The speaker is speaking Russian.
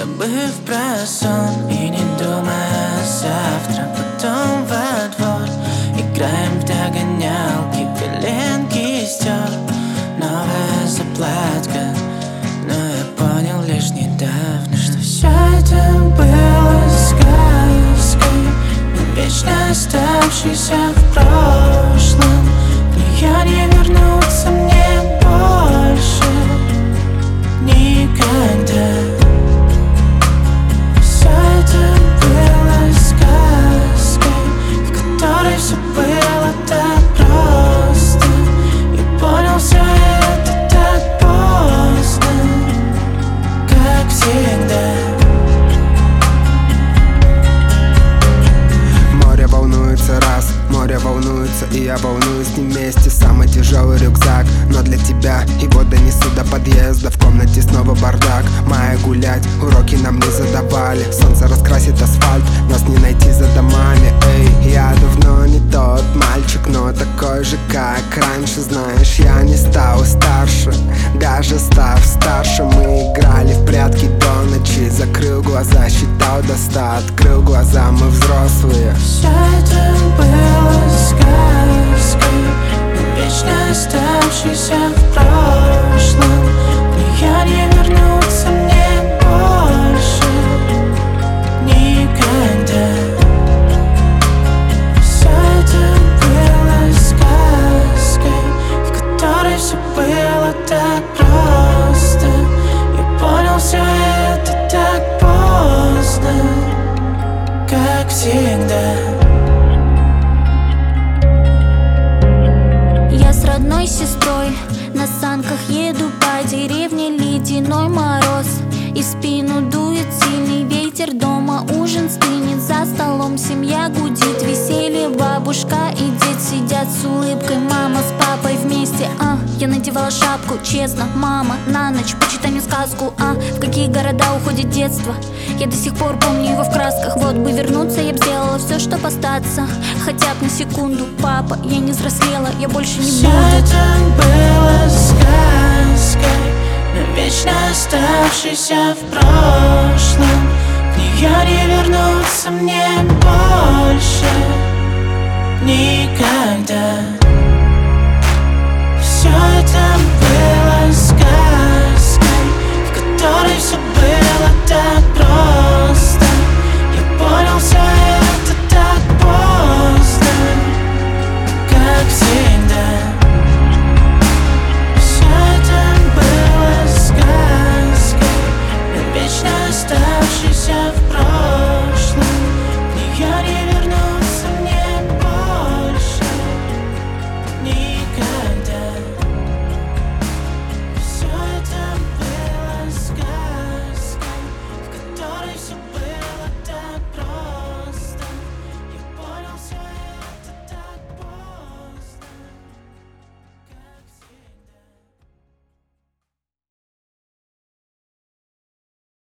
забыв про сон и не думая завтра. Потом во двор играем в догонялки, коленки стер новая заплатка. Но я понял лишь недавно, что все это было сказкой, навечно оставшейся в прошлом. В нее не вернуться мне больше никогда. Все это было сказкой, в которой все было так просто. Я понял, все это так поздно, как всегда. Море волнуется раз, море волнуется, и я волнуюсь с ним вместе. Самый тяжелый рюкзак, но для тебя его донесу до подъезда. В комнате снова бардак, мая гулять, уроки нам не задавали. Солнце раскрасит асфальт, нас не найти за домами. Эй, я давно не тот мальчик, но такой же, как раньше. Знаешь, я не стал старше, даже став старше. Мы играли в прятки до ночи. Закрыл глаза, считал до 100, открыл глаза, мы взрослые. Все это было сказкой, навечно оставшейся в прошлом. В нее не вернуться мне больше никогда. Все это было сказкой, в которой все было так просто. Я понял, все это так поздно, как всегда. Я с родной сестрой на санках еду по деревне, ледяной мороз, и в спину дует сильный ветер. Дома ужин стынет, за столом семья гудит. Веселье, бабушка и дед сидят с улыбкой. Мама с папой вместе, я надевала шапку, честно, мама, на ночь почитай мне сказку, в какие города уходит детство. Я до сих пор помню его в красках. Вот бы вернуться, я б сделала все, чтоб остаться хотя бы на секунду. Папа, я не взрослела, я больше не Все буду. это было сказкой, навечно оставшейся в прошлом. В нее не вернуться мне больше никогда.